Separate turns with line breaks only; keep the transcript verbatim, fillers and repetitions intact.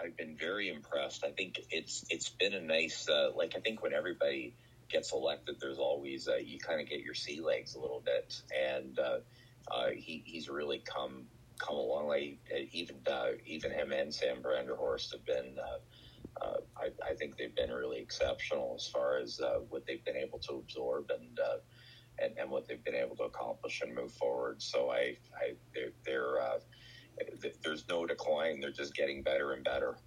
I've been very impressed. I think it's it's been a nice uh, like I think when everybody gets elected, there's always uh, you kind of get your sea legs a little bit, and uh, uh, he he's really come come a long way. Even uh, even him and Sam Branderhorst have been. Uh, uh, I, I think they've been really exceptional as far as uh, what they've been able to absorb and. Uh, And, and what they've been able to accomplish and move forward. So I, I they're, they're uh, there's no decline. They're just getting better and better.